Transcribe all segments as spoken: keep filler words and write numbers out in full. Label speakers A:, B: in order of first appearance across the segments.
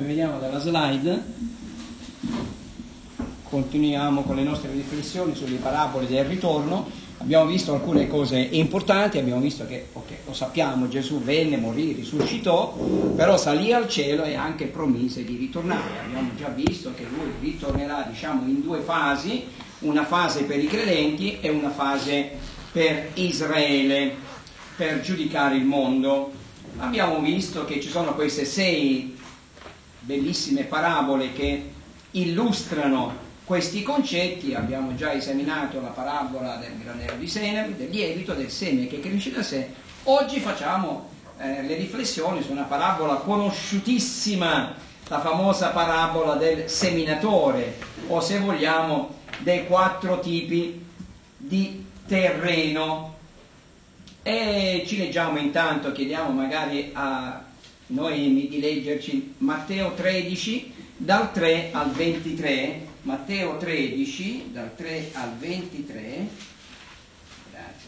A: come vediamo dalla slide, continuiamo con le nostre riflessioni sulle parabole del ritorno. Abbiamo visto alcune cose importanti, abbiamo visto che, okay, lo sappiamo, Gesù venne, morì, risuscitò, però salì al cielo e anche promise di ritornare. Abbiamo già visto che lui ritornerà, diciamo, in due fasi, una fase per i credenti e una fase per Israele, per giudicare il mondo. Abbiamo visto che ci sono queste sei bellissime parabole che illustrano questi concetti. Abbiamo già esaminato la parabola del granello di seme, del lievito, del seme che cresce da sé. Oggi facciamo eh, le riflessioni su una parabola conosciutissima, la famosa parabola del seminatore, o se vogliamo dei quattro tipi di terreno. E ci leggiamo intanto, chiediamo magari a noi di leggerci Matteo tredici dal tre al ventitré. Matteo tredici dal tre al ventitré. Grazie.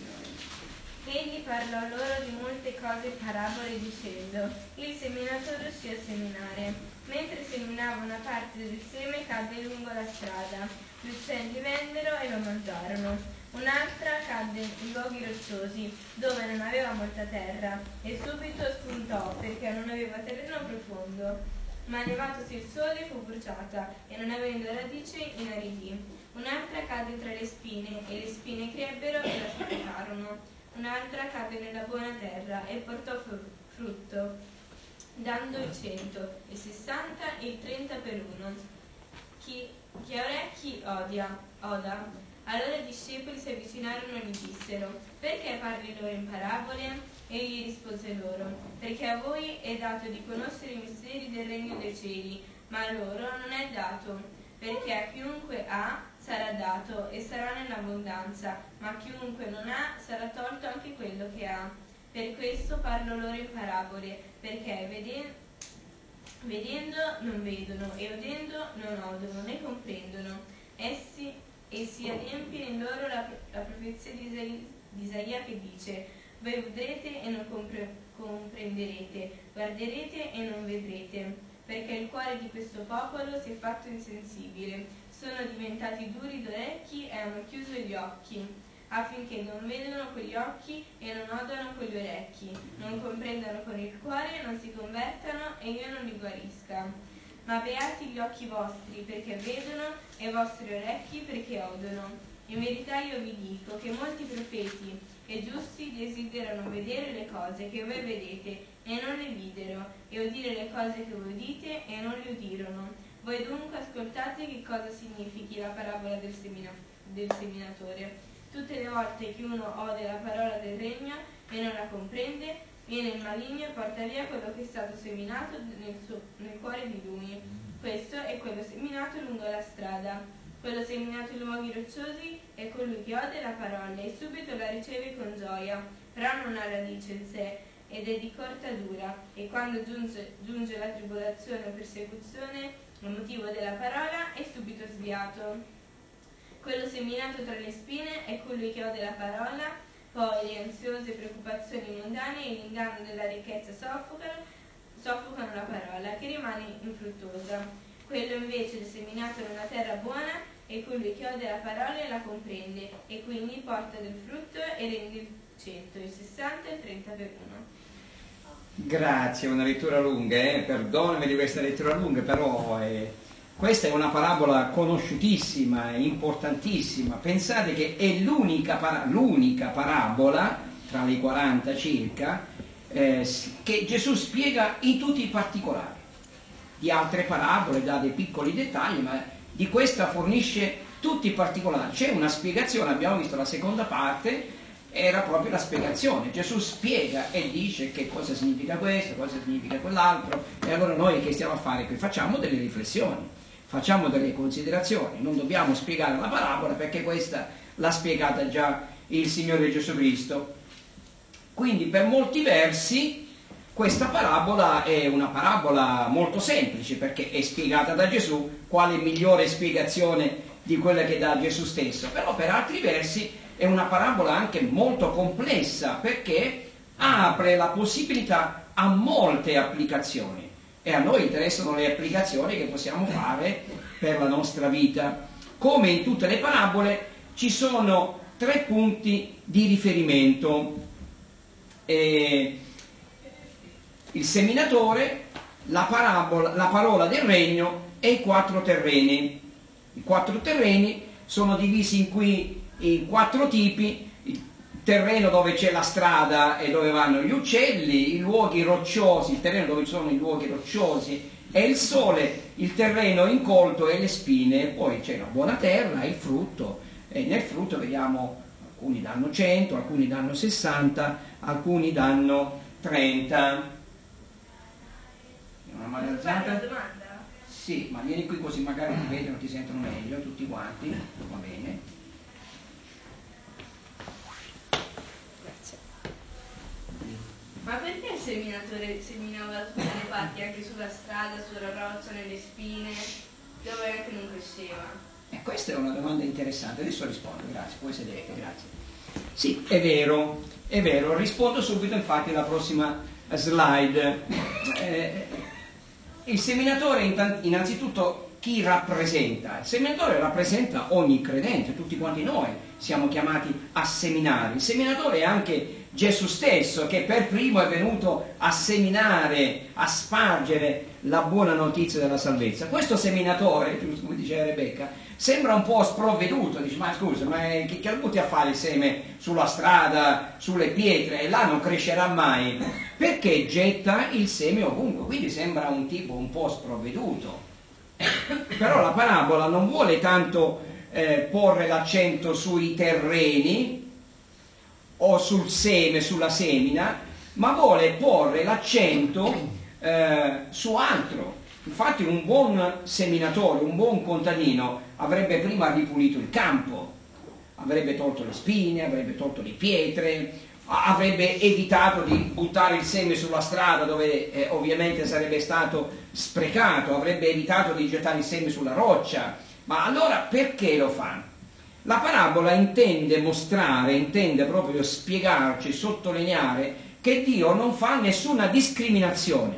B: Egli parlò loro di molte cose parabole dicendo: il seminatore uscì a seminare. Mentre seminava, una parte del seme cadde lungo la strada, gli uccelli vennero e lo mangiarono. Un'altra cadde in luoghi rocciosi, dove non aveva molta terra, e subito spuntò, perché non aveva terreno profondo. Ma levatosi il sole fu bruciata, e non avendo radice inaridì. Un'altra cadde tra le spine, e le spine crebbero e la soffocarono. Un'altra cadde nella buona terra, e portò frutto, dando il cento, il sessanta e il trenta per uno. Chi, chi ha orecchi odia, oda. Allora i discepoli si avvicinarono e gli dissero: perché parli loro in parabole? Egli rispose loro: perché a voi è dato di conoscere i misteri del regno dei cieli, ma a loro non è dato, perché a chiunque ha sarà dato e sarà nell'abbondanza, ma a chiunque non ha sarà tolto anche quello che ha. Per questo parlo loro in parabole, perché vedendo, vedendo non vedono, e udendo non odono né comprendono. Essi e si adempie in loro la, la profezia di Isaia, di Isaia che dice: voi udrete e non compre, comprenderete, guarderete e non vedrete, perché il cuore di questo popolo si è fatto insensibile, sono diventati duri d'orecchi e hanno chiuso gli occhi, affinché non vedano con gli occhi e non odano con gli orecchi, non comprendano con il cuore, non si convertano e io non li guarisca. Ma beati gli occhi vostri perché vedono e i vostri orecchi perché odono. In verità io vi dico che molti profeti e giusti desiderano vedere le cose che voi vedete e non le videro, e udire le cose che voi udite e non le udirono. Voi dunque ascoltate che cosa significhi la parabola del, semina- del seminatore. Tutte le volte che uno ode la parola del regno e non la comprende, viene il maligno e porta via quello che è stato seminato nel, suo, nel cuore di lui. Questo è quello seminato lungo la strada. Quello seminato in luoghi rocciosi è colui che ode la parola e subito la riceve con gioia, però non ha radice in sé ed è di corta dura, e quando giunge, giunge la tribolazione o persecuzione a motivo della parola è subito sviato. Quello seminato tra le spine è colui che ode la parola, poi le ansiose preoccupazioni mondane e l'inganno della ricchezza soffocano, soffocano la parola, che rimane infruttuosa. Quello invece è seminato in una terra buona è colui che ode la parola e la comprende, e quindi porta del frutto e rende il cento, il sessanta e il trenta per uno.
A: Grazie, una lettura lunga, eh? Perdonami di questa lettura lunga, però eh, questa è una parabola conosciutissima, importantissima. Pensate che è l'unica, para- l'unica parabola, tra le quaranta circa, eh, che Gesù spiega in tutti i particolari. Di altre parabole dà dei piccoli dettagli, ma di questa fornisce tutti i particolari. C'è una spiegazione, abbiamo visto la seconda parte, era proprio la spiegazione. Gesù spiega e dice che cosa significa questo, cosa significa quell'altro, e allora noi che stiamo a fare qui? Facciamo delle riflessioni, facciamo delle considerazioni, non dobbiamo spiegare la parabola perché questa l'ha spiegata già il Signore Gesù Cristo. Quindi per molti versi questa parabola è una parabola molto semplice, perché è spiegata da Gesù. Quale migliore spiegazione di quella che dà Gesù stesso? Però per altri versi è una parabola anche molto complessa, perché apre la possibilità a molte applicazioni. e a noi interessano le applicazioni che possiamo fare per la nostra vita. Come in tutte le parabole ci sono tre punti di riferimento: eh, il seminatore, la parabola, la parola del regno e i quattro terreni. I quattro terreni sono divisi in qui in quattro tipi: il terreno dove c'è la strada e dove vanno gli uccelli, i luoghi rocciosi, il terreno dove ci sono i luoghi rocciosi e il sole, il terreno incolto e le spine, e poi c'è la buona terra, il frutto, e nel frutto vediamo alcuni danno cento, alcuni danno sessanta, alcuni danno trenta. Una
B: Posso fare una domanda?
A: Sì, ma vieni qui così magari ti vedono, ti sentono meglio tutti quanti, va bene.
B: Grazie. Ma perché il seminatore seminava tutte le parti, anche sulla strada, sulla roccia, nelle spine, dove anche non cresceva?
A: Eh, questa è una domanda interessante, adesso rispondo, grazie, poi sedete, grazie. Sì, è vero, è vero, rispondo subito infatti alla prossima slide. Eh, il seminatore innanzitutto chi rappresenta? Il seminatore rappresenta ogni credente, tutti quanti noi siamo chiamati a seminare. Il seminatore è anche Gesù stesso, che per primo è venuto a seminare, a spargere la buona notizia della salvezza. Questo seminatore, giusto come diceva Rebecca, sembra un po' sprovveduto, dice: ma scusa, ma che, che butti a fare il seme sulla strada, sulle pietre, e là non crescerà mai? Perché getta il seme ovunque, quindi sembra un tipo un po' sprovveduto. Però la parabola non vuole tanto eh, porre l'accento sui terreni o sul seme, sulla semina, ma vuole porre l'accento eh, su altro. Infatti un buon seminatore, un buon contadino avrebbe prima ripulito il campo, avrebbe tolto le spine, avrebbe tolto le pietre, avrebbe evitato di buttare il seme sulla strada dove eh, ovviamente sarebbe stato sprecato, avrebbe evitato di gettare il seme sulla roccia. Ma allora perché lo fa? La parabola intende mostrare, intende proprio spiegarci, sottolineare che Dio non fa nessuna discriminazione,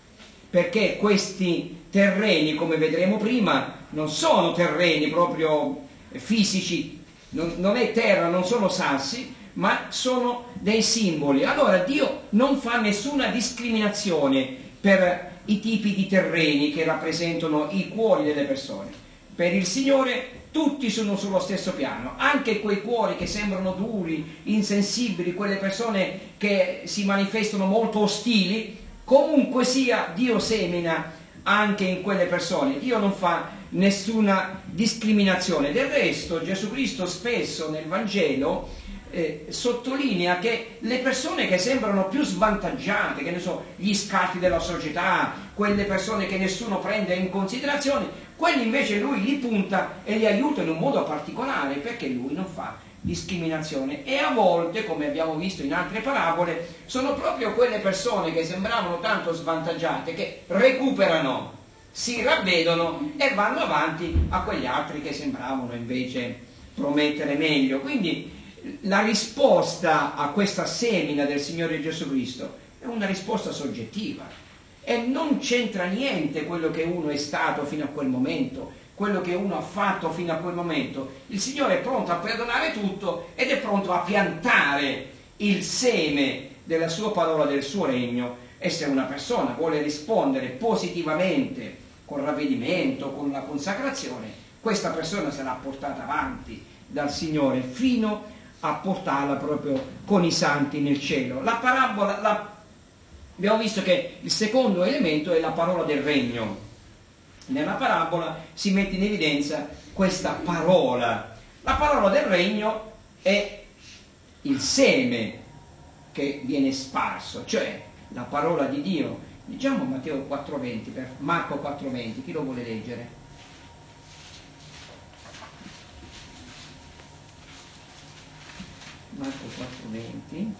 A: perché questi terreni, come vedremo prima, non sono terreni proprio fisici, non, non è terra, non sono sassi, ma sono dei simboli. Allora Dio non fa nessuna discriminazione per i tipi di terreni che rappresentano i cuori delle persone. Per il Signore tutti sono sullo stesso piano, anche quei cuori che sembrano duri, insensibili, quelle persone che si manifestano molto ostili, comunque sia Dio semina anche in quelle persone. Dio non fa nessuna discriminazione. Del resto Gesù Cristo spesso nel Vangelo Eh, sottolinea che le persone che sembrano più svantaggiate, che ne so, gli scarti della società, quelle persone che nessuno prende in considerazione, quelli invece lui li punta e li aiuta in un modo particolare, perché lui non fa discriminazione. E a volte, come abbiamo visto in altre parabole, sono proprio quelle persone che sembravano tanto svantaggiate che recuperano, si ravvedono e vanno avanti a quegli altri che sembravano invece promettere meglio. Quindi la risposta a questa semina del Signore Gesù Cristo è una risposta soggettiva e non c'entra niente quello che uno è stato fino a quel momento, quello che uno ha fatto fino a quel momento. Il Signore è pronto a perdonare tutto ed è pronto a piantare il seme della sua parola, del suo regno, e se una persona vuole rispondere positivamente col ravvedimento, con la consacrazione, questa persona sarà portata avanti dal Signore fino a portarla proprio con i santi nel cielo. La parabola, la, abbiamo visto che il secondo elemento è la parola del regno. Nella parabola si mette in evidenza questa parola. La parola del regno è il seme che viene sparso, cioè la parola di Dio. Diciamo Matteo quattro venti, per Marco quattro venti, chi lo vuole leggere? Marco quattro venti.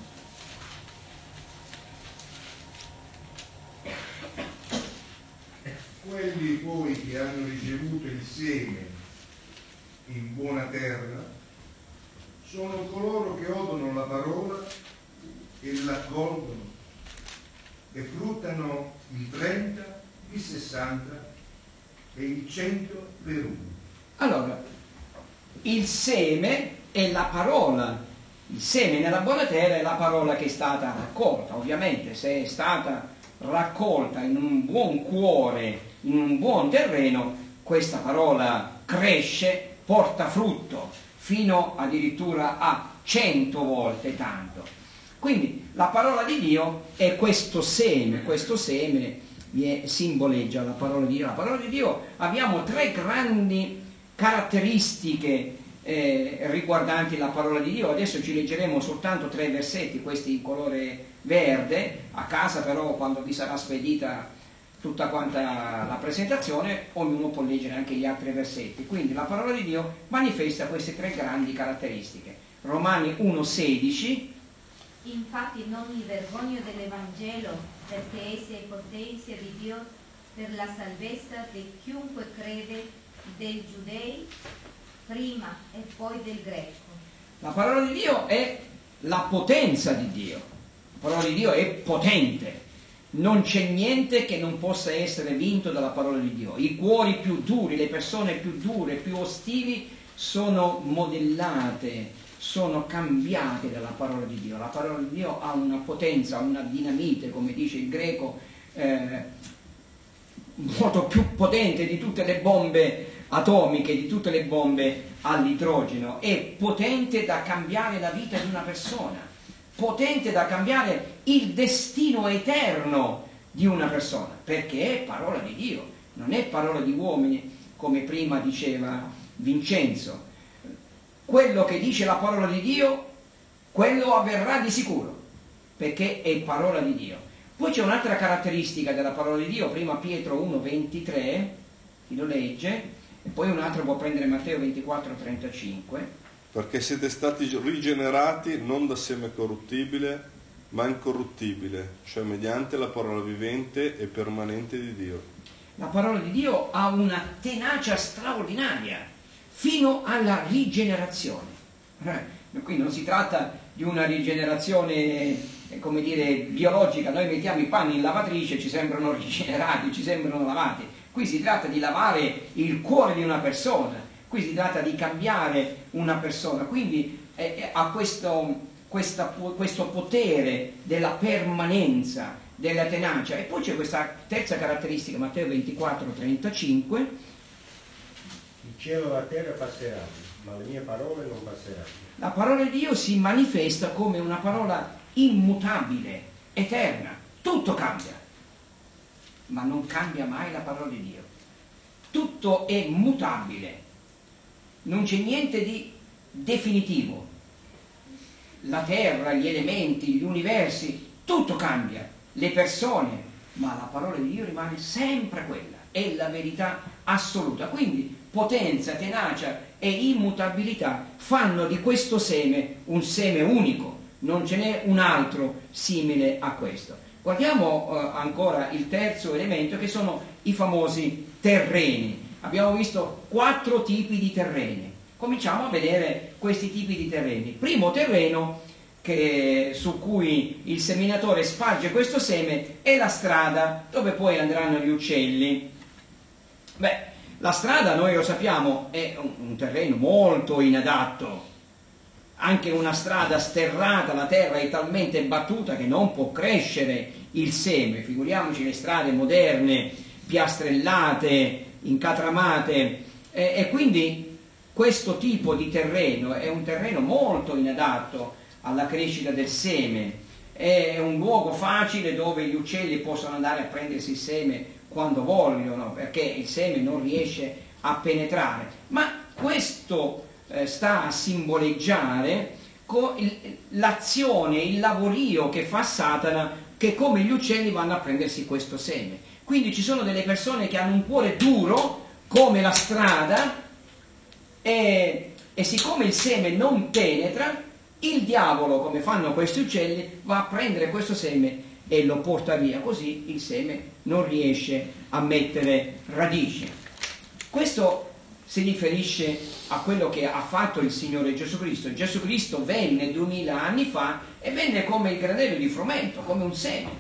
C: Quelli poi che hanno ricevuto il seme in buona terra sono coloro che odono la parola e l'accolgono e fruttano il trenta, il sessanta e il cento per uno.
A: Allora, il seme è la parola, il seme nella buona terra è la parola che è stata raccolta. Ovviamente se è stata raccolta in un buon cuore, in un buon terreno, questa parola cresce, porta frutto, fino addirittura a cento volte tanto. Quindi la parola di Dio è questo seme, questo seme simboleggia la parola di Dio. La parola di Dio, abbiamo tre grandi caratteristiche eh, riguardanti la parola di Dio. Adesso ci leggeremo soltanto tre versetti, questi in colore verde. A casa però, quando vi sarà spedita tutta quanta la presentazione, ognuno può leggere anche gli altri versetti. Quindi la parola di Dio manifesta queste tre grandi caratteristiche. Romani uno sedici.
D: Infatti non mi vergogno dell'Evangelo, perché essa è potenzia di Dio per la salvezza di chiunque crede, dei giudei prima e poi del greco.
A: La parola di Dio è la potenza di Dio. La parola di Dio è potente. Non c'è niente che non possa essere vinto dalla parola di Dio. I cuori più duri, le persone più dure, più ostili sono modellate, sono cambiate dalla parola di Dio. La parola di Dio ha una potenza, una dinamite, come dice il greco, eh, molto più potente di tutte le bombe atomiche, di tutte le bombe all'idrogeno. È potente da cambiare la vita di una persona, potente da cambiare il destino eterno di una persona, perché è parola di Dio, non è parola di uomini, come prima diceva Vincenzo. Quello che dice la parola di Dio, quello avverrà di sicuro, perché è parola di Dio. Poi c'è un'altra caratteristica della parola di Dio, prima Pietro uno ventitré, chi lo legge, e poi un altro può prendere Matteo ventiquattro trentacinque.
E: Perché siete stati rigenerati non da seme corruttibile, ma incorruttibile, cioè mediante la parola vivente e permanente di Dio.
A: La parola di Dio ha una tenacia straordinaria, fino alla rigenerazione. Eh, qui non si tratta di una rigenerazione, eh, come dire, biologica. Noi mettiamo i panni in lavatrice e ci sembrano rigenerati, ci sembrano lavati. Qui si tratta di lavare il cuore di una persona, qui si tratta di cambiare una persona, quindi eh, ha questo, questa, questo potere della permanenza, della tenacia. E poi c'è questa terza caratteristica, Matteo ventiquattro trentacinque.
F: Il cielo e la terra passeranno, ma le mie parole non passeranno.
A: La parola di Dio si manifesta come una parola immutabile, eterna. Tutto cambia, ma non cambia mai la parola di Dio. Tutto è mutabile, non c'è niente di definitivo. La terra, gli elementi, gli universi, tutto cambia, le persone, ma la parola di Dio rimane sempre quella, è la verità assoluta. Quindi potenza, tenacia e immutabilità fanno di questo seme un seme unico, non ce n'è un altro simile a questo. Guardiamo eh, ancora il terzo elemento, che sono i famosi terreni. Abbiamo visto quattro tipi di terreni. Cominciamo a vedere questi tipi di terreni. Primo terreno che, su cui il seminatore sparge questo seme è la strada dove poi andranno gli uccelli. Beh, la strada, noi lo sappiamo, è un, un terreno molto inadatto. Anche una strada sterrata, la terra è talmente battuta che non può crescere il seme. Figuriamoci le strade moderne, piastrellate, incatramate, e, e quindi questo tipo di terreno è un terreno molto inadatto alla crescita del seme. È un luogo facile dove gli uccelli possono andare a prendersi il seme quando vogliono, perché il seme non riesce a penetrare. Ma questo eh, sta a simboleggiare il, l'azione, il lavorio che fa Satana, che come gli uccelli vanno a prendersi questo seme. Quindi ci sono delle persone che hanno un cuore duro come la strada, e, e siccome il seme non penetra, il diavolo, come fanno questi uccelli, va a prendere questo seme e lo porta via, così il seme non riesce a mettere radici. Questo si riferisce a quello che ha fatto il Signore Gesù Cristo. Gesù Cristo venne duemila anni fa e venne come il granello di frumento, come un seme.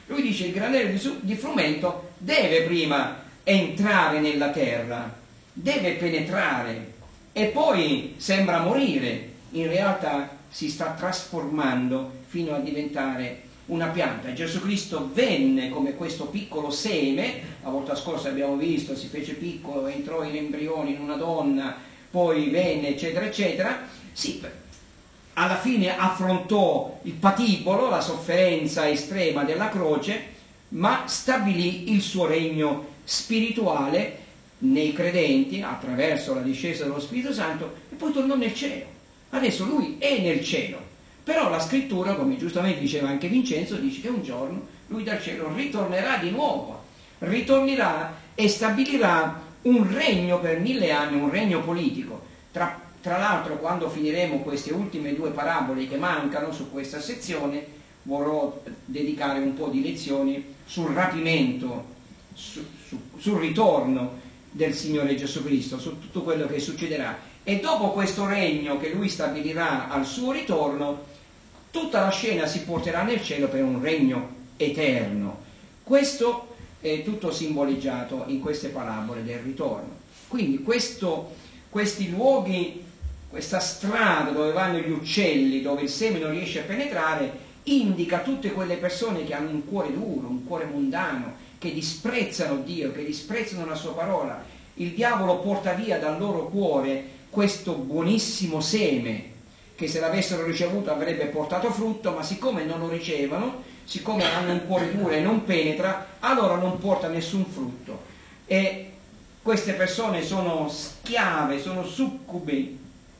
A: Lui dice il granello di, su, di frumento deve prima entrare nella terra, deve penetrare e poi sembra morire, in realtà si sta trasformando fino a diventare una pianta. Gesù Cristo venne come questo piccolo seme, la volta scorsa abbiamo visto, si fece piccolo, entrò in embrione in una donna, poi venne eccetera eccetera, sì, alla fine affrontò il patibolo, la sofferenza estrema della croce, ma stabilì il suo regno spirituale nei credenti attraverso la discesa dello Spirito Santo e poi tornò nel cielo. Adesso lui è nel cielo, però la scrittura, come giustamente diceva anche Vincenzo, dice che un giorno lui dal cielo ritornerà di nuovo, ritornerà e stabilirà un regno per mille anni, un regno politico. Tra, tra l'altro, quando finiremo queste ultime due parabole che mancano su questa sezione, vorrò dedicare un po' di lezioni sul rapimento, su, su, sul ritorno del Signore Gesù Cristo, su tutto quello che succederà. E dopo questo regno che lui stabilirà al suo ritorno, tutta la scena si porterà nel cielo per un regno eterno. Questo è tutto simboleggiato in queste parabole del ritorno. Quindi questo, questi luoghi, questa strada dove vanno gli uccelli, dove il seme non riesce a penetrare, indica tutte quelle persone che hanno un cuore duro, un cuore mondano, che disprezzano Dio, che disprezzano la sua parola. Il diavolo porta via dal loro cuore questo buonissimo seme che se l'avessero ricevuto avrebbe portato frutto, ma siccome non lo ricevono, siccome hanno un cuore duro e non penetra, allora non porta nessun frutto. E queste persone sono schiave, sono succubi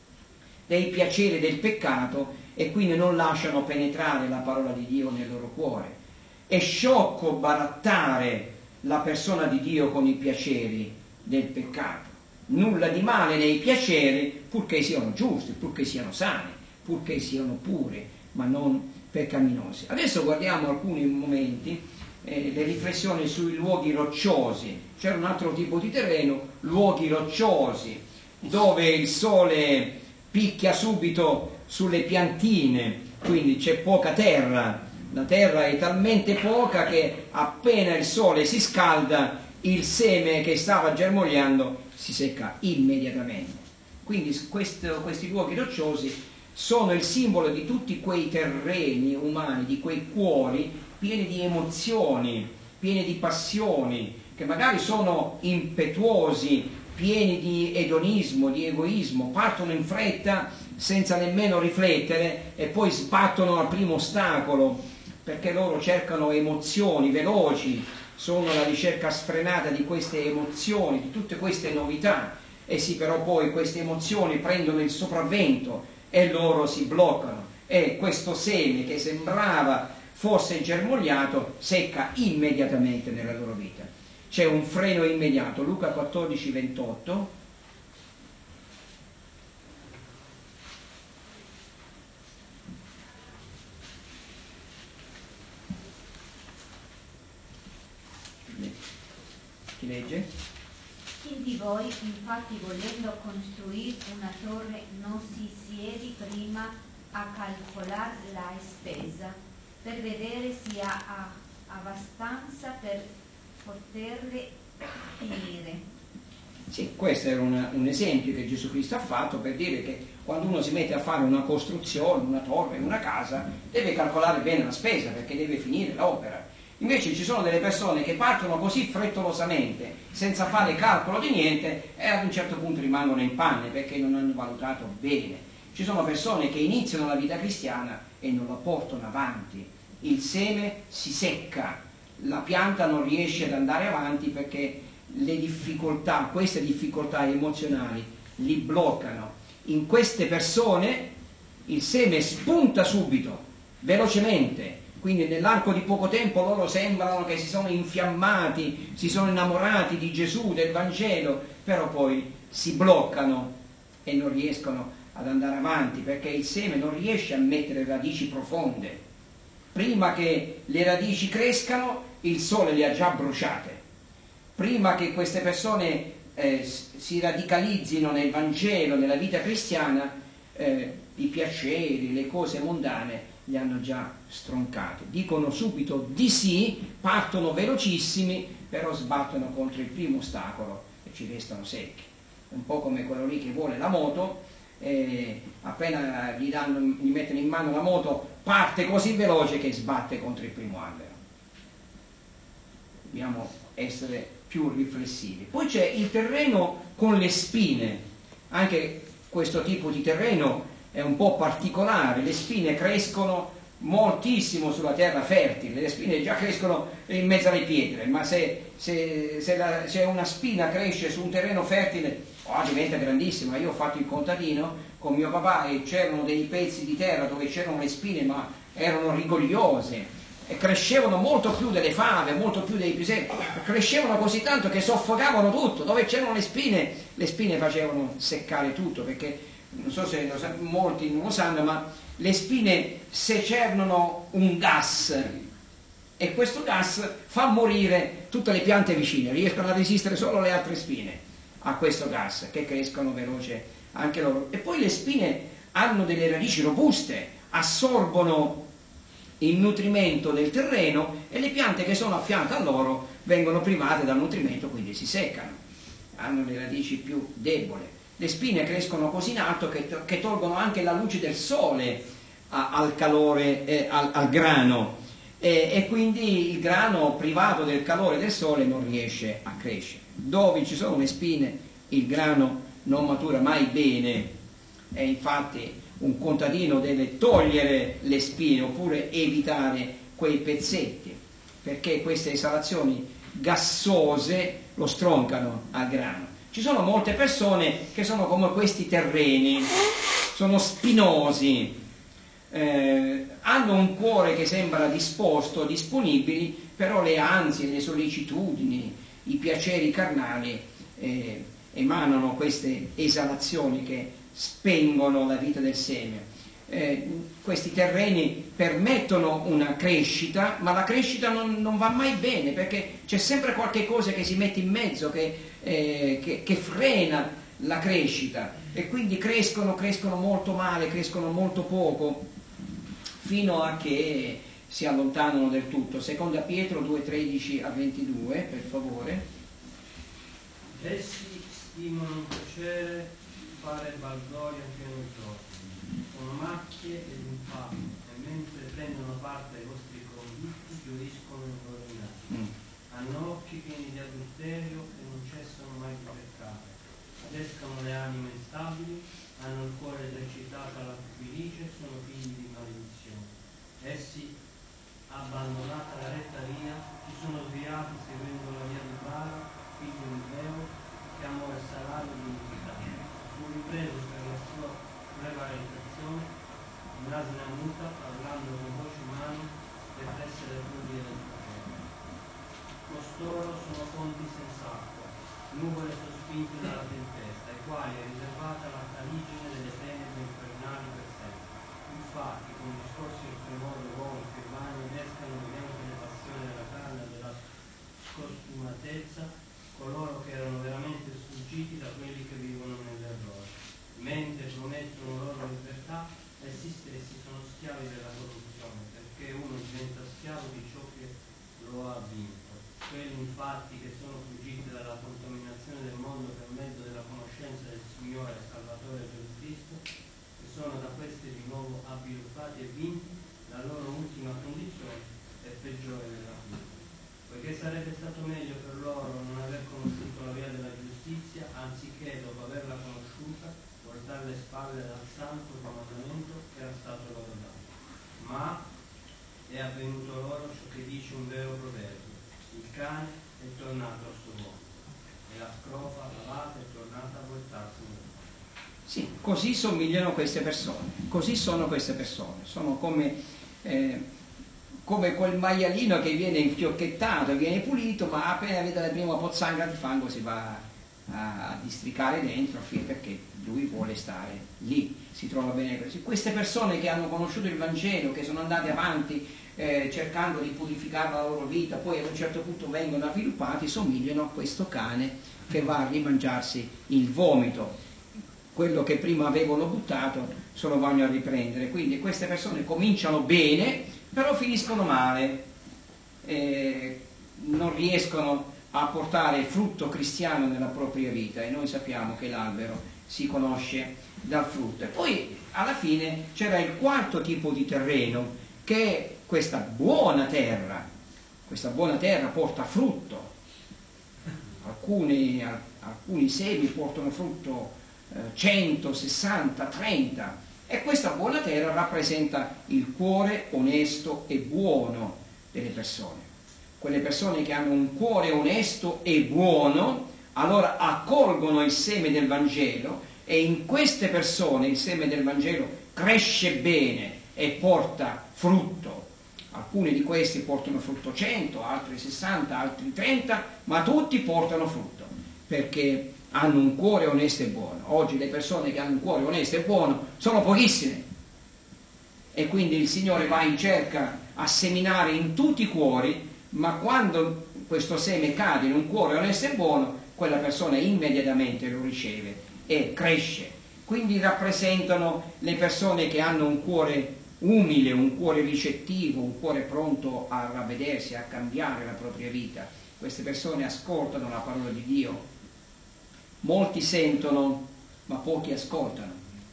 A: dei piaceri del peccato e quindi non lasciano penetrare la parola di Dio nel loro cuore. È sciocco barattare la persona di Dio con i piaceri del peccato. Nulla di male nei piaceri, purché siano giusti, purché siano sani, purché siano puri, ma non peccaminosi. Adesso guardiamo alcuni momenti, eh, le riflessioni sui luoghi rocciosi. C'era un altro tipo di terreno, luoghi rocciosi, dove il sole picchia subito sulle piantine, quindi c'è poca terra, la terra è talmente poca che appena il sole si scalda, il seme che stava germogliando si secca immediatamente. Quindi questo, questi luoghi rocciosi sono il simbolo di tutti quei terreni umani, di quei cuori pieni di emozioni, pieni di passioni, che magari sono impetuosi, pieni di edonismo, di egoismo, partono in fretta senza nemmeno riflettere e poi sbattono al primo ostacolo, perché loro cercano emozioni veloci, sono alla ricerca sfrenata di queste emozioni, di tutte queste novità, e sì, però poi queste emozioni prendono il sopravvento e loro si bloccano e questo seme che sembrava fosse germogliato secca immediatamente nella loro vita. C'è un freno immediato. Luca quattordici ventotto. Chi legge?
D: Chi di voi, infatti, volendo costruire una torre, non si siedi prima a calcolare la spesa, per vedere se ha abbastanza per poterle finire?
A: Sì, questo era una, un esempio che Gesù Cristo ha fatto per dire che quando uno si mette a fare una costruzione, una torre, una casa, deve calcolare bene la spesa perché deve finire l'opera. Invece ci sono delle persone che partono così frettolosamente, senza fare calcolo di niente, e ad un certo punto rimangono in panne perché non hanno valutato bene. Ci sono persone che iniziano la vita cristiana e non la portano avanti. Il seme si secca, la pianta non riesce ad andare avanti perché le difficoltà, queste difficoltà emozionali li bloccano. In queste persone il seme spunta subito, velocemente. Quindi nell'arco di poco tempo loro sembrano che si sono infiammati, si sono innamorati di Gesù, del Vangelo, però poi si bloccano e non riescono ad andare avanti perché il seme non riesce a mettere radici profonde. Prima che le radici crescano, il sole le ha già bruciate. Prima che queste persone eh, si radicalizzino nel Vangelo, nella vita cristiana, eh, i piaceri, le cose mondane li hanno già stroncati. Dicono subito di sì, partono velocissimi, però sbattono contro il primo ostacolo e ci restano secchi. Un po' come quello lì che vuole la moto, eh, appena gli, danno, gli mettono in mano la moto, parte così veloce che sbatte contro il primo albero. Dobbiamo essere più riflessivi. Poi c'è il terreno con le spine. Anche questo tipo di terreno è un po' particolare, le spine crescono moltissimo sulla terra fertile, le spine già crescono in mezzo alle pietre, ma se, se, se, la, se una spina cresce su un terreno fertile, oh, diventa grandissima. Io ho fatto il contadino con mio papà e c'erano dei pezzi di terra dove c'erano le spine, ma erano rigogliose e crescevano molto più delle fave, molto più dei piselli, crescevano così tanto che soffocavano tutto. Dove c'erano le spine, le spine facevano seccare tutto, perché non so se lo sa, molti non lo sanno, ma le spine secernono un gas e questo gas fa morire tutte le piante vicine, riescono a resistere solo le altre spine a questo gas, che crescono veloce anche loro. E poi le spine hanno delle radici robuste, assorbono il nutrimento del terreno e le piante che sono a fianco a loro vengono private dal nutrimento, quindi si seccano, hanno le radici più deboli. Le spine crescono così in alto che, to- che tolgono anche la luce del sole a- al calore, eh, al-, al grano, e-, e quindi il grano privato del calore del sole non riesce a crescere. Dove ci sono le spine il grano non matura mai bene, e infatti un contadino deve togliere le spine oppure evitare quei pezzetti, perché queste esalazioni gassose lo stroncano al grano. Ci sono molte persone che sono come questi terreni, sono spinosi, eh, hanno un cuore che sembra disposto, disponibili, però le ansie, le sollecitudini, i piaceri carnali eh, emanano queste esalazioni che spengono la vita del seme. Eh, questi terreni permettono una crescita, ma la crescita non, non va mai bene, perché c'è sempre qualche cosa che si mette in mezzo, che, eh, che, che frena la crescita, e quindi crescono, crescono molto male, crescono molto poco, fino a che si allontanano del tutto. Seconda Pietro due, tredici a ventidue, per favore.
G: Essi stimano un piacere fare baldoria anche nei giorni, sono macchie ed infami, e mentre prendono parte ai vostri convitti giuriscono i loro inati. Mm. Hanno occhi pieni di adulterio e non cessano mai di peccare, adescano le anime instabili, hanno il cuore esercitato alla felice, sono figli di maledizione. Essi, abbandonata la retta via, si sono sviati seguendo la via di Bara, figlio di Deo, che amore salario di iniquità. Fu ripreso per la sua prevaricazione, un'asina muta, parlando con voce umane, depresse le furie del potere. Costoro sono fonti senza acqua, nuvole sospinte dalla tempesta, ai quali è riservata la caligine delle tenebre infernali per sempre. Infatti, con discorsi oltremodo buoni che vani escano mediante le passioni della carne e della scostumatezza coloro che erano veramente sfuggiti da quelli che vivono nell'errore. Mentre promettono loro libertà, essi stessi sono schiavi della corruzione, perché uno diventa schiavo di ciò che lo ha vinto. Quelli infatti che sono fuggiti dalla contaminazione del mondo per mezzo della conoscenza del Signore e Salvatore Gesù Cristo, che sono da questi di nuovo avviluppati e vinti, la loro ultima condizione è peggiore della prima. Poiché sarebbe stato meglio per loro non aver conosciuto la via della giustizia, anziché, dopo averla conosciuta, voltare le spalle al santo comandamento che era stato loro dato. Ma è avvenuto loro ciò che dice un vero proverbio: il cane è tornato al suo uomo, e la scrofa lavata è tornata a voltarsi nel mondo.
A: Sì, così somigliano queste persone, così sono queste persone, sono come... Eh, come quel maialino che viene infiocchettato, viene pulito, ma appena vede la prima pozzanghera di fango si va a, a districare dentro, perché lui vuole stare lì, si trova bene così. Queste persone che hanno conosciuto il Vangelo, che sono andate avanti eh, cercando di purificare la loro vita, poi ad un certo punto vengono avviluppati, somigliano a questo cane che va a rimangiarsi il vomito. quello che prima avevano buttato se lo vanno a riprendere. Quindi queste persone cominciano bene, però finiscono male, eh, non riescono a portare frutto cristiano nella propria vita, e noi sappiamo che l'albero si conosce dal frutto. E poi alla fine c'era il quarto tipo di terreno, che è questa buona terra. Questa buona terra porta frutto, alcuni, alcuni semi portano frutto eh, cento, sessanta, trenta, e questa buona terra rappresenta il cuore onesto e buono delle persone. Quelle persone che hanno un cuore onesto e buono, allora accolgono il seme del Vangelo, e in queste persone il seme del Vangelo cresce bene e porta frutto. Alcuni di questi portano frutto cento, altri sessanta, altri trenta, ma tutti portano frutto, perché hanno un cuore onesto e buono. Oggi le persone che hanno un cuore onesto e buono sono pochissime, e quindi il Signore va in cerca a seminare in tutti i cuori, ma quando questo seme cade in un cuore onesto e buono, quella persona immediatamente lo riceve e cresce. Quindi rappresentano le persone che hanno un cuore umile, un cuore ricettivo, un cuore pronto a ravvedersi, a cambiare la propria vita. Queste persone ascoltano la parola di Dio. Molti sentono, ma pochi ascoltano.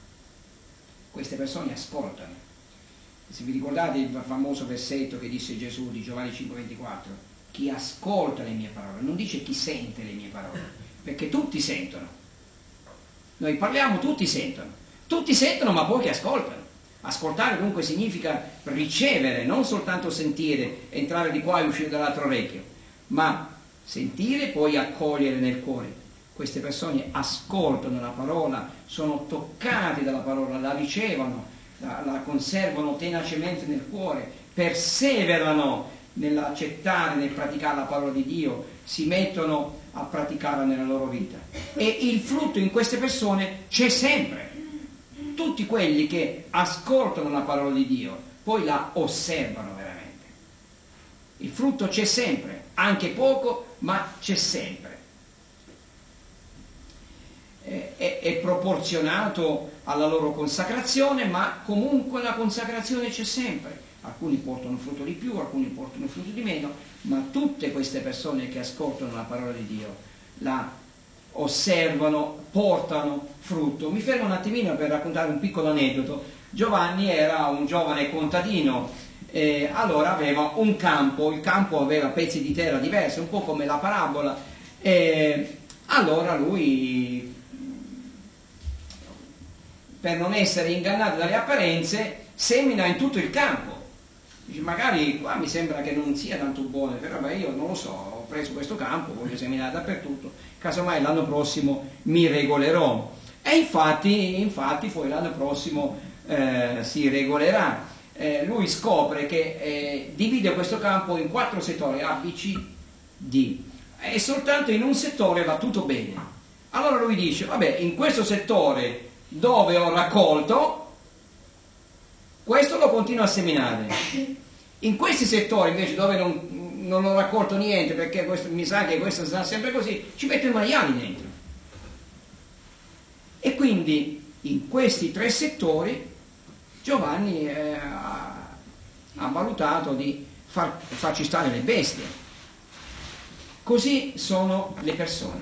A: Queste persone ascoltano. Se vi ricordate il famoso versetto che disse Gesù di Giovanni cinque ventiquattro, chi ascolta le mie parole, non dice chi sente le mie parole, perché tutti sentono. Noi parliamo, tutti sentono. Tutti sentono, ma pochi ascoltano. Ascoltare dunque significa ricevere, non soltanto sentire, entrare di qua e uscire dall'altro orecchio, ma sentire e poi accogliere nel cuore. Queste persone ascoltano la parola, sono toccate dalla parola, la ricevono, la, la conservano tenacemente nel cuore, perseverano nell'accettare, nel praticare la parola di Dio, si mettono a praticarla nella loro vita. E il frutto in queste persone c'è sempre. Tutti quelli che ascoltano la parola di Dio poi la osservano veramente. Il frutto c'è sempre, anche poco, ma c'è sempre. È, è, è proporzionato alla loro consacrazione, ma comunque la consacrazione c'è sempre. Alcuni portano frutto di più, alcuni portano frutto di meno, ma tutte queste persone che ascoltano la parola di Dio la osservano, portano frutto. Mi fermo un attimino per raccontare un piccolo aneddoto. Giovanni era un giovane contadino, eh, allora aveva un campo, il campo aveva pezzi di terra diversi, un po' come la parabola, eh, allora lui, per non essere ingannato dalle apparenze, semina in tutto il campo. Dice, magari qua mi sembra che non sia tanto buono, però beh, io non lo so, ho preso questo campo, voglio seminare dappertutto, casomai l'anno prossimo mi regolerò. E infatti, infatti poi l'anno prossimo eh, si regolerà. Eh, lui scopre che eh, divide questo campo in quattro settori, A, B, C, D, e soltanto in un settore va tutto bene. Allora lui dice, vabbè, in questo settore dove ho raccolto, questo lo continuo a seminare. In questi settori invece dove non, non ho raccolto niente, perché questo, mi sa che questo sarà sempre così, ci metto i maiali dentro. E quindi in questi tre settori Giovanni eh, ha, ha valutato di far, farci stare le bestie. Così sono le persone,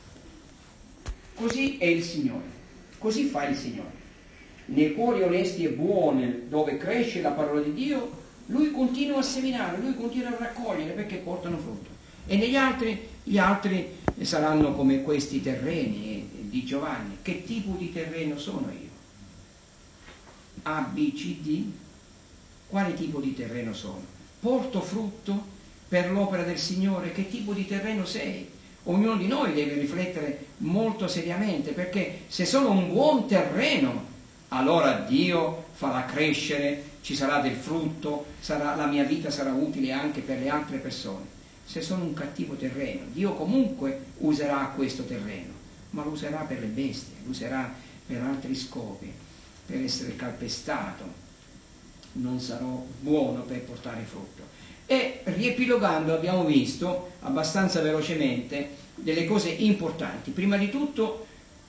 A: così è il Signore, così fa il Signore. Nei cuori onesti e buoni, dove cresce la parola di Dio, lui continua a seminare, lui continua a raccogliere, perché portano frutto. E negli altri, gli altri saranno come questi terreni di Giovanni. Che tipo di terreno sono io? A, B, C, D? Quale tipo di terreno sono? Porto frutto per l'opera del Signore? Che tipo di terreno sei? Ognuno di noi deve riflettere molto seriamente, perché se sono un buon terreno, allora Dio farà crescere, ci sarà del frutto, sarà, la mia vita sarà utile anche per le altre persone. Se sono un cattivo terreno, Dio comunque userà questo terreno, ma lo userà per le bestie, lo userà per altri scopi, per essere calpestato. Non sarò buono per portare frutto. E riepilogando abbiamo visto abbastanza velocemente delle cose importanti. Prima di tutto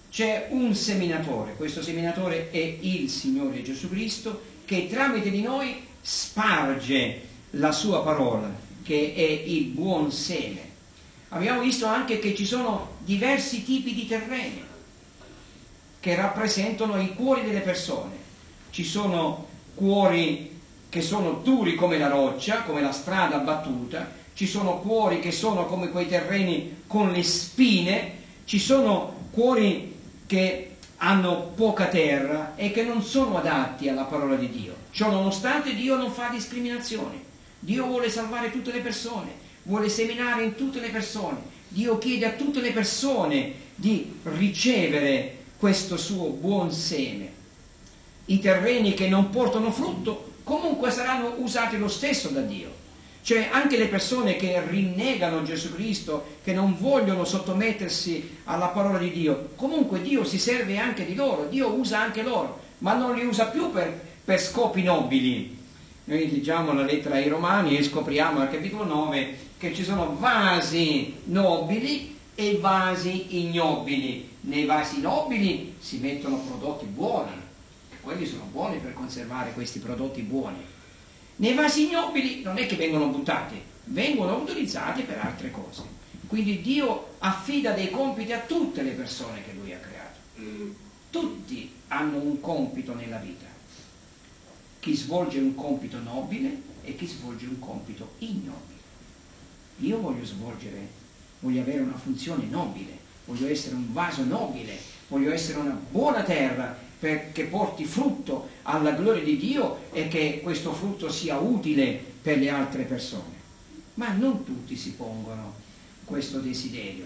A: c'è un seminatore, questo seminatore è il Signore Gesù Cristo, che tramite di noi sparge la sua parola, che è il buon seme. Abbiamo visto anche che ci sono diversi tipi di terreni che rappresentano i cuori delle persone. Ci sono cuori che sono duri come la roccia, come la strada battuta, ci sono cuori che sono come quei terreni con le spine, ci sono cuori che hanno poca terra e che non sono adatti alla parola di Dio. Ciò nonostante Dio non fa discriminazioni. Dio vuole salvare tutte le persone, vuole seminare in tutte le persone. Dio chiede a tutte le persone di ricevere questo suo buon seme. I terreni che non portano frutto comunque saranno usati lo stesso da Dio. Cioè anche le persone che rinnegano Gesù Cristo, che non vogliono sottomettersi alla parola di Dio, comunque Dio si serve anche di loro, Dio usa anche loro, ma non li usa più per, per scopi nobili. Noi leggiamo la lettera ai Romani e scopriamo al capitolo nove che ci sono vasi nobili e vasi ignobili. Nei vasi nobili si mettono prodotti buoni, e quelli sono buoni per conservare questi prodotti buoni. Nei vasi ignobili non è che vengono buttati, vengono utilizzati per altre cose. Quindi Dio affida dei compiti a tutte le persone che Lui ha creato. Tutti hanno un compito nella vita. Chi svolge un compito nobile e chi svolge un compito ignobile. Io voglio svolgere, voglio avere una funzione nobile, voglio essere un vaso nobile, voglio essere una buona terra perché porti frutto alla gloria di Dio e che questo frutto sia utile per le altre persone. Ma non tutti si pongono questo desiderio.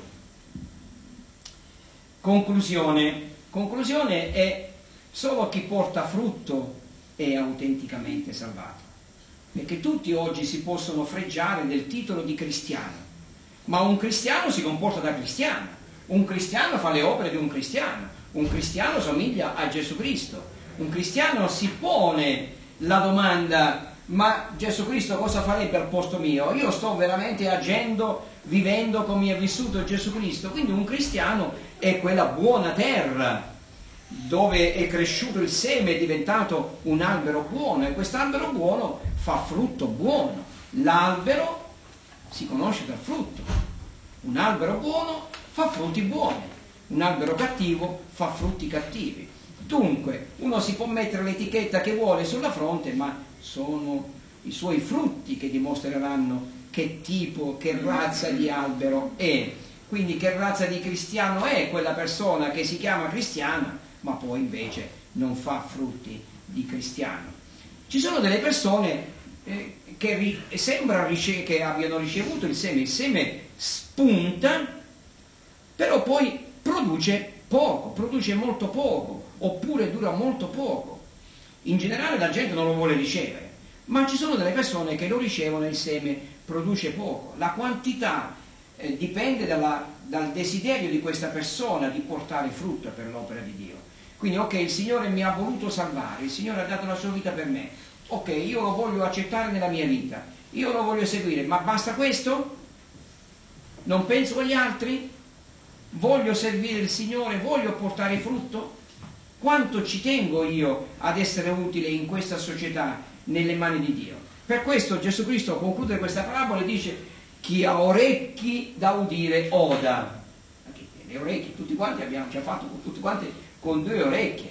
A: Conclusione. Conclusione è: solo chi porta frutto è autenticamente salvato. Perché tutti oggi si possono fregiare del titolo di cristiano, ma un cristiano si comporta da cristiano, un cristiano fa le opere di un cristiano, un cristiano somiglia a Gesù Cristo, un cristiano si pone la domanda: ma Gesù Cristo cosa farebbe al posto mio? Io sto veramente agendo, vivendo come ha vissuto Gesù Cristo? Quindi un cristiano è quella buona terra dove è cresciuto il seme, è diventato un albero buono, e quest'albero buono fa frutto buono. L'albero si conosce dal frutto. Un albero buono fa frutti buoni, un albero cattivo fa frutti cattivi. Dunque uno si può mettere l'etichetta che vuole sulla fronte, ma sono i suoi frutti che dimostreranno che tipo, che razza di albero è. Quindi che razza di cristiano è quella persona che si chiama cristiana ma poi invece non fa frutti di cristiano. Ci sono delle persone eh, che ri- sembra rice- che abbiano ricevuto il seme, il seme spunta, però poi produce poco, produce molto poco, oppure dura molto poco. In generale la gente non lo vuole ricevere, ma ci sono delle persone che lo ricevono e il seme produce poco. La quantità eh, dipende dalla, dal desiderio di questa persona di portare frutto per l'opera di Dio. Quindi ok, il Signore mi ha voluto salvare, il Signore ha dato la sua vita per me, ok, io lo voglio accettare nella mia vita, io lo voglio seguire, ma basta questo? Non penso agli altri? Voglio servire il Signore, voglio portare frutto? Quanto ci tengo io ad essere utile in questa società nelle mani di Dio? Per questo Gesù Cristo conclude questa parabola e dice: chi ha orecchi da udire oda. Le orecchie, tutti quanti abbiamo, ci ha fatto tutti quanti con due orecchie,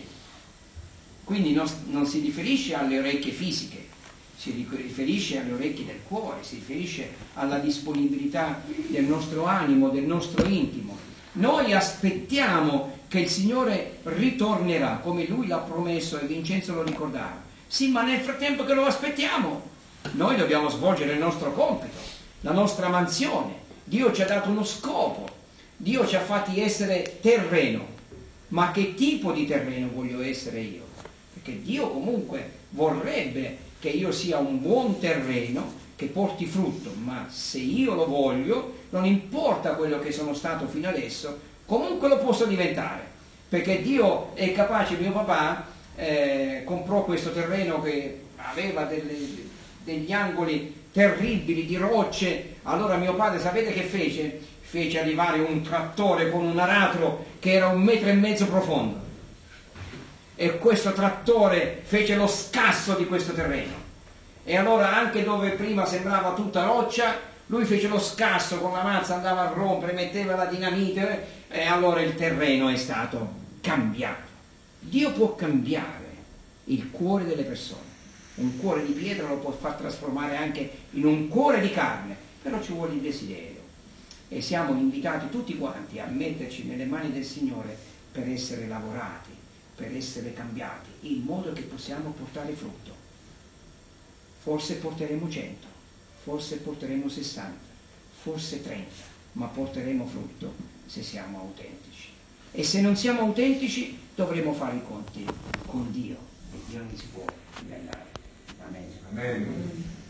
A: quindi non, non si riferisce alle orecchie fisiche, si riferisce alle orecchie del cuore, si riferisce alla disponibilità del nostro animo, del nostro intimo. Noi aspettiamo che il Signore ritornerà come Lui l'ha promesso e Vincenzo lo ricordava. Sì, ma nel frattempo che lo aspettiamo noi dobbiamo svolgere il nostro compito, la nostra mansione. Dio ci ha dato uno scopo, Dio ci ha fatti essere terreno. Ma che tipo di terreno voglio essere io? Perché Dio comunque vorrebbe che io sia un buon terreno che porti frutto, ma se io lo voglio, non importa quello che sono stato fino adesso, comunque lo posso diventare, perché Dio è capace. Mio papà eh, comprò questo terreno che aveva delle, degli angoli terribili di rocce. Allora mio padre sapete che fece? Fece arrivare un trattore con un aratro che era un metro e mezzo profondo, e questo trattore fece lo scasso di questo terreno, e allora anche dove prima sembrava tutta roccia, lui fece lo scasso con la mazza, andava a rompere, metteva la dinamite, e allora il terreno è stato cambiato. Dio può cambiare il cuore delle persone. Un cuore di pietra lo può far trasformare anche in un cuore di carne, però ci vuole il desiderio, e siamo invitati tutti quanti a metterci nelle mani del Signore per essere lavorati, per essere cambiati, in modo che possiamo portare frutto. Forse porteremo cento, forse porteremo sessanta, forse trenta, ma porteremo frutto se siamo autentici. E se non siamo autentici dovremo fare i conti con Dio, e Dio non si può ingannare. Amen.
C: Amen.